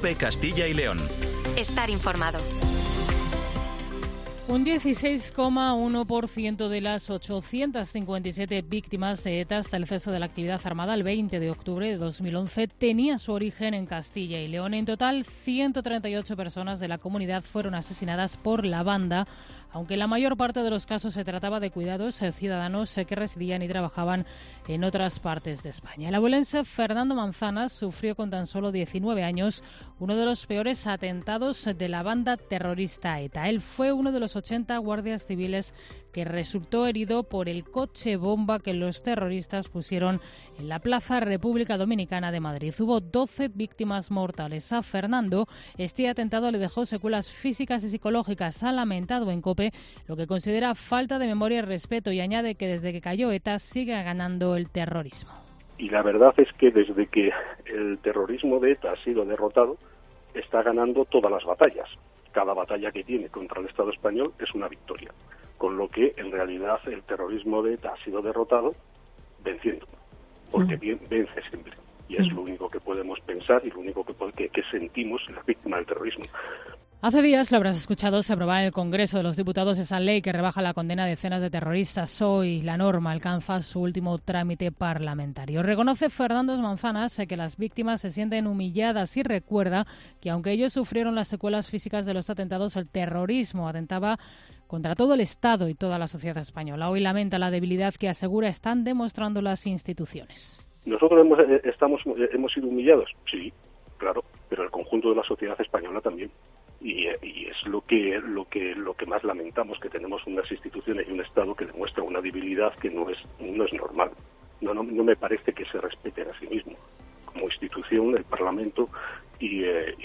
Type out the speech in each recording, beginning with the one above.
COPE Castilla y León. Estar informado. Un 16,1% de las 857 víctimas de ETA hasta el cese de la actividad armada el 20 de octubre de 2011 tenía su origen en Castilla y León. En total, 138 personas de la comunidad fueron asesinadas por la banda, aunque en la mayor parte de los casos se trataba de cuidados ciudadanos que residían y trabajaban en otras partes de España. El abuelense Fernando Manzanas sufrió con tan solo 19 años uno de los peores atentados de la banda terrorista ETA. Él fue uno de los 80 guardias civiles que resultó herido por el coche bomba que los terroristas pusieron en la Plaza República Dominicana de Madrid. Hubo 12 víctimas mortales. A Fernando, este atentado le dejó secuelas físicas y psicológicas. Ha lamentado en COPE lo que considera falta de memoria y respeto y añade que desde que cayó ETA sigue ganando el terrorismo. Y la verdad es que desde que el terrorismo de ETA ha sido derrotado, está ganando todas las batallas. Cada batalla que tiene contra el Estado español es una victoria. Con lo que, en realidad, el terrorismo de ETA ha sido derrotado venciendo. Porque vence siempre. Y es lo único que podemos pensar y lo único que sentimos en las víctimas del terrorismo. Hace días, lo habrás escuchado, se aprobaba en el Congreso de los Diputados esa ley que rebaja la condena de decenas de terroristas. Hoy la norma alcanza su último trámite parlamentario. Reconoce Fernando Manzanas que las víctimas se sienten humilladas y recuerda que aunque ellos sufrieron las secuelas físicas de los atentados, el terrorismo atentaba contra todo el Estado y toda la sociedad española. Hoy lamenta la debilidad que asegura están demostrando las instituciones. ¿Nosotros hemos sido humillados? Sí, claro, pero el conjunto de la sociedad española también. Y es lo que más lamentamos, que tenemos unas instituciones y un Estado que demuestra una debilidad que no es normal. No me parece que se respeten a sí mismo como institución, el Parlamento y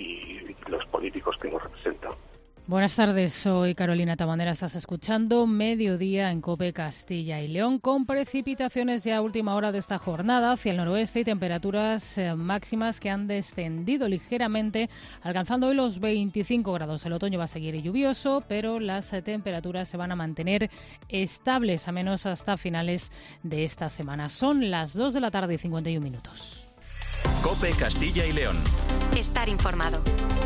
los políticos que nos representan. Buenas tardes, soy Carolina Tabanera. Estás escuchando Mediodía en COPE Castilla y León, con precipitaciones ya a última hora de esta jornada hacia el noroeste y temperaturas máximas que han descendido ligeramente, alcanzando hoy los 25 grados. El otoño va a seguir lluvioso, pero las temperaturas se van a mantener estables, a menos hasta finales de esta semana. Son las 2 de la tarde y 51 minutos. COPE Castilla y León. Estar informado.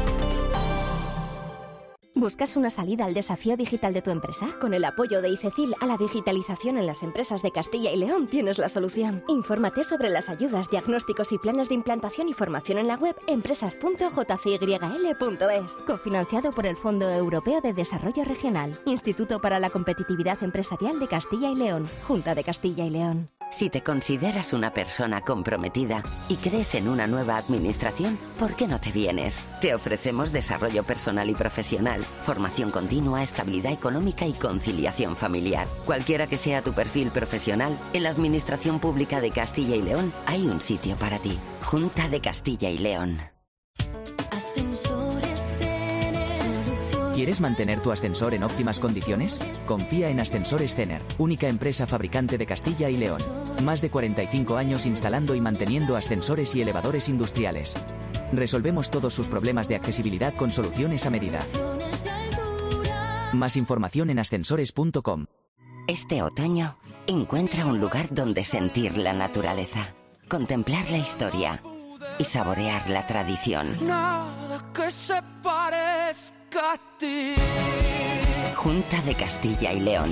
¿Buscas una salida al desafío digital de tu empresa? Con el apoyo de ICECIL a la digitalización en las empresas de Castilla y León tienes la solución. Infórmate sobre las ayudas, diagnósticos y planes de implantación y formación en la web empresas.jcyl.es. Cofinanciado por el Fondo Europeo de Desarrollo Regional, Instituto para la Competitividad Empresarial de Castilla y León, Junta de Castilla y León. Si te consideras una persona comprometida y crees en una nueva administración, ¿por qué no te vienes? Te ofrecemos desarrollo personal y profesional, formación continua, estabilidad económica y conciliación familiar. Cualquiera que sea tu perfil profesional, en la Administración Pública de Castilla y León hay un sitio para ti. Junta de Castilla y León. ¿Quieres mantener tu ascensor en óptimas condiciones? Confía en Ascensores Cener, única empresa fabricante de Castilla y León. Más de 45 años instalando y manteniendo ascensores y elevadores industriales. Resolvemos todos sus problemas de accesibilidad con soluciones a medida. Más información en ascensores.com. Este otoño, encuentra un lugar donde sentir la naturaleza, contemplar la historia y saborear la tradición. Nada que se parezca a ti. Junta de Castilla y León.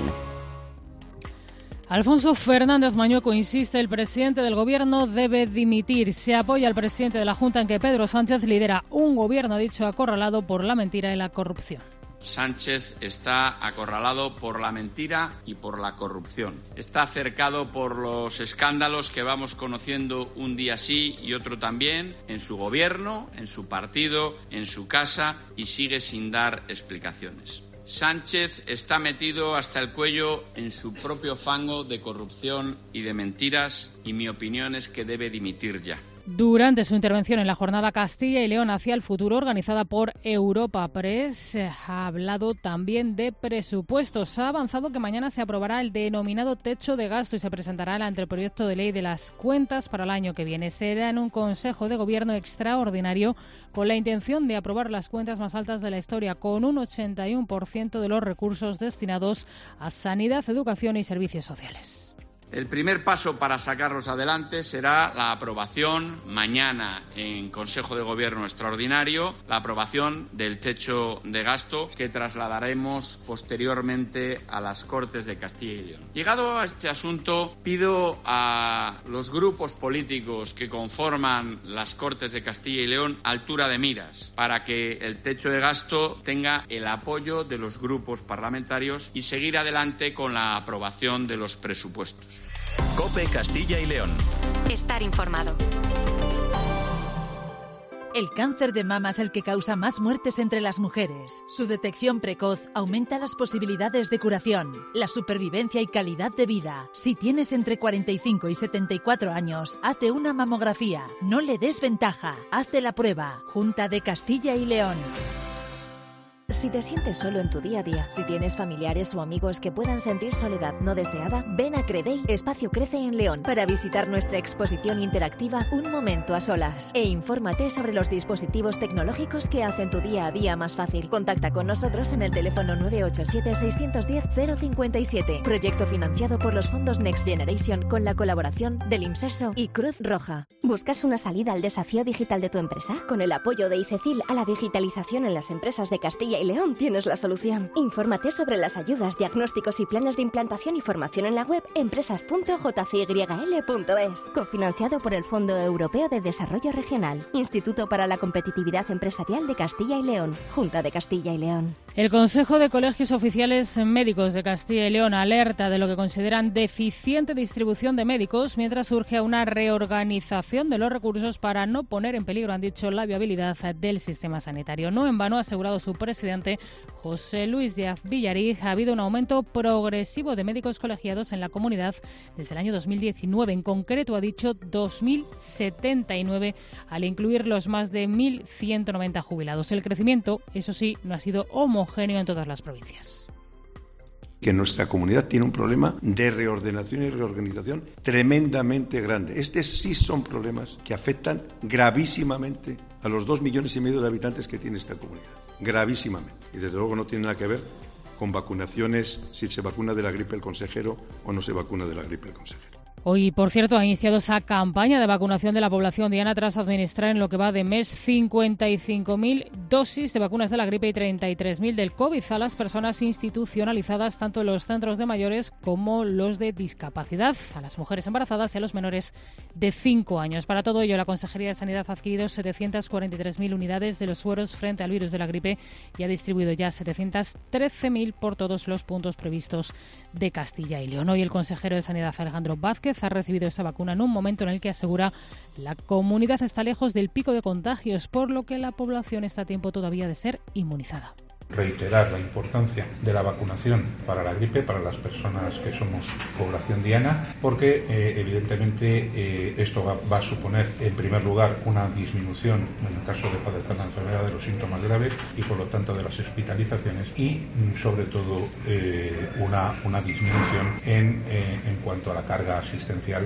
Alfonso Fernández Mañueco insiste, el presidente del Gobierno debe dimitir. Se apoya al presidente de la Junta en que Pedro Sánchez lidera un gobierno, ha dicho, acorralado por la mentira y la corrupción. Sánchez está acorralado por la mentira y por la corrupción. Está cercado por los escándalos que vamos conociendo un día sí y otro también, en su gobierno, en su partido, en su casa, y sigue sin dar explicaciones. Sánchez está metido hasta el cuello en su propio fango de corrupción y de mentiras, y mi opinión es que debe dimitir ya. Durante su intervención en la jornada Castilla y León hacia el futuro, organizada por Europa Press, ha hablado también de presupuestos. Ha avanzado que mañana se aprobará el denominado techo de gasto y se presentará el anteproyecto de ley de las cuentas para el año que viene. Será en un Consejo de Gobierno extraordinario con la intención de aprobar las cuentas más altas de la historia, con un 81% de los recursos destinados a sanidad, educación y servicios sociales. El primer paso para sacarlos adelante será la aprobación mañana en Consejo de Gobierno extraordinario, la aprobación del techo de gasto que trasladaremos posteriormente a las Cortes de Castilla y León. Llegado a este asunto, pido a los grupos políticos que conforman las Cortes de Castilla y León altura de miras para que el techo de gasto tenga el apoyo de los grupos parlamentarios y seguir adelante con la aprobación de los presupuestos. COPE Castilla y León. Estar informado. El cáncer de mama es el que causa más muertes entre las mujeres. Su detección precoz aumenta las posibilidades de curación, la supervivencia y calidad de vida. Si tienes entre 45 y 74 años, hazte una mamografía. No le des ventaja. Hazte la prueba. Junta de Castilla y León. Si te sientes solo en tu día a día, si tienes familiares o amigos que puedan sentir soledad no deseada, ven a Credey Espacio Crece en León para visitar nuestra exposición interactiva Un Momento a Solas e infórmate sobre los dispositivos tecnológicos que hacen tu día a día más fácil. Contacta con nosotros en el teléfono 987-610-057. Proyecto financiado por los fondos Next Generation con la colaboración del IMSERSO y Cruz Roja. ¿Buscas una salida al desafío digital de tu empresa? Con el apoyo de ICECIL a la digitalización en las empresas de Castilla y León tienes la solución. Infórmate sobre las ayudas, diagnósticos y planes de implantación y formación en la web empresas.jcyl.es. Cofinanciado por el Fondo Europeo de Desarrollo Regional, Instituto para la Competitividad Empresarial de Castilla y León, Junta de Castilla y León. El Consejo de Colegios Oficiales Médicos de Castilla y León alerta de lo que consideran deficiente distribución de médicos, mientras surge una reorganización de los recursos para no poner en peligro, han dicho, la viabilidad del sistema sanitario. No en vano, ha asegurado su presidente José Luis Díaz Villariz, ha habido un aumento progresivo de médicos colegiados en la comunidad desde el año 2019. En concreto, ha dicho 2.079 al incluir los más de 1.190 jubilados. El crecimiento, eso sí, no ha sido homogéneo en todas las provincias. Que nuestra comunidad tiene un problema de reordenación y reorganización tremendamente grande. Sí son problemas que afectan gravísimamente a los 2,5 millones de habitantes que tiene esta comunidad. Gravísimamente. Y desde luego no tiene nada que ver con vacunaciones, si se vacuna de la gripe el consejero o no se vacuna de la gripe el consejero. Hoy, por cierto, ha iniciado esa campaña de vacunación de la población diana tras administrar en lo que va de mes 55.000 dosis de vacunas de la gripe y 33.000 del COVID a las personas institucionalizadas, tanto en los centros de mayores como los de discapacidad, a las mujeres embarazadas y a los menores de 5 años. Para todo ello, la Consejería de Sanidad ha adquirido 743.000 unidades de los sueros frente al virus de la gripe y ha distribuido ya 713.000 por todos los puntos previstos de Castilla y León. Hoy el consejero de Sanidad, Alejandro Vázquez, ha recibido esa vacuna en un momento en el que asegura la comunidad está lejos del pico de contagios, por lo que la población está a tiempo todavía de ser inmunizada. Reiterar la importancia de la vacunación para la gripe, para las personas que somos población diana, porque evidentemente esto va a suponer, en primer lugar, una disminución en el caso de padecer la enfermedad de los síntomas graves y por lo tanto de las hospitalizaciones y sobre todo una disminución en cuanto a la carga asistencial.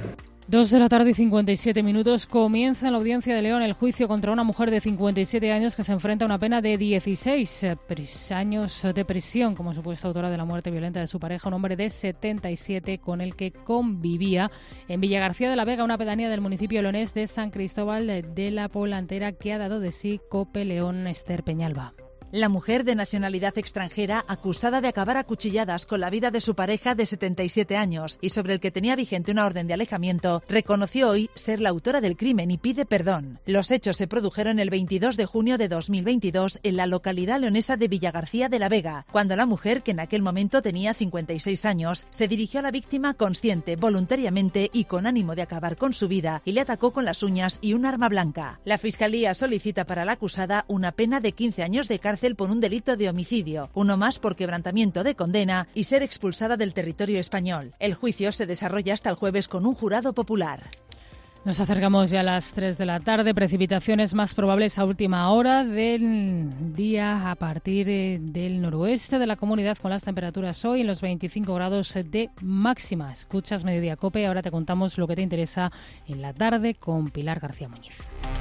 2:57 p.m. Comienza en la Audiencia de León el juicio contra una mujer de 57 años que se enfrenta a una pena de 16 años de prisión como supuesta autora de la muerte violenta de su pareja, un hombre de 77 con el que convivía en Villagarcía de la Vega, una pedanía del municipio leonés de San Cristóbal de la Poblantera, que ha dado de sí COPE León. Esther Peñalba. La mujer de nacionalidad extranjera, acusada de acabar a cuchilladas con la vida de su pareja de 77 años y sobre el que tenía vigente una orden de alejamiento, reconoció hoy ser la autora del crimen y pide perdón. Los hechos se produjeron el 22 de junio de 2022 en la localidad leonesa de Villagarcía de la Vega, cuando la mujer, que en aquel momento tenía 56 años, se dirigió a la víctima consciente, voluntariamente y con ánimo de acabar con su vida, y le atacó con las uñas y un arma blanca. La Fiscalía solicita para la acusada una pena de 15 años de cárcel por un delito de homicidio, uno más por quebrantamiento de condena y ser expulsada del territorio español. El juicio se desarrolla hasta el jueves con un jurado popular. Nos acercamos ya a las 3 de la tarde. Precipitaciones más probables a última hora del día a partir del noroeste de la comunidad, con las temperaturas hoy en los 25 grados de máxima. Escuchas Mediodía COPE. Ahora te contamos lo que te interesa en la tarde con Pilar García Muñiz.